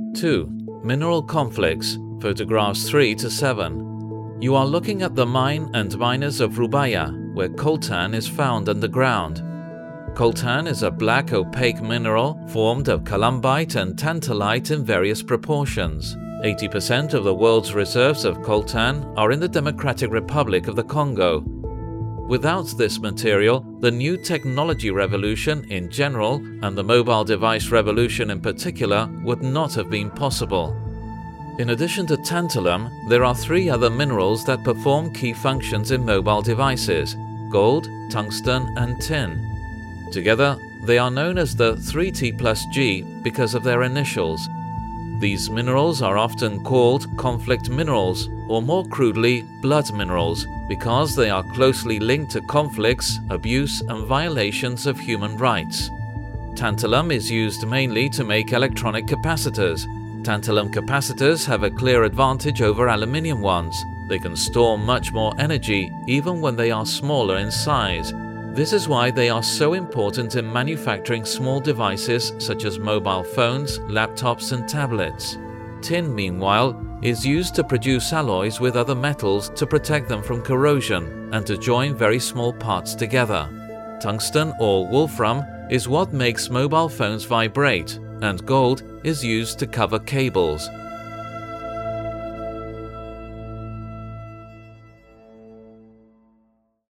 2. Mineral conflicts, photographs 3 to 7. You are looking at the mine and miners of Rubaya, where coltan is found underground. Coltan is a black opaque mineral formed of columbite and tantalite in various proportions. 80% of the world's reserves of coltan are in the Democratic Republic of the Congo. Without this material, the new technology revolution in general and the mobile device revolution in particular would not have been possible. In addition to tantalum, there are 3 other minerals that perform key functions in mobile devices: gold, tungsten, and tin. Together, they are known as the 3T plus G because of their initials. These minerals are often called conflict minerals, or more crudely, blood minerals, because they are closely linked to conflicts, abuse, and violations of human rights. Tantalum is used mainly to make electronic capacitors. Tantalum capacitors have a clear advantage over aluminium ones. They can store much more energy even when they are smaller in size. This is why they are so important in manufacturing small devices such as mobile phones, laptops, and tablets. Tin, meanwhile, is used to produce alloys with other metals to protect them from corrosion and to join very small parts together. Tungsten or wolfram is what makes mobile phones vibrate, and gold is used to cover cables.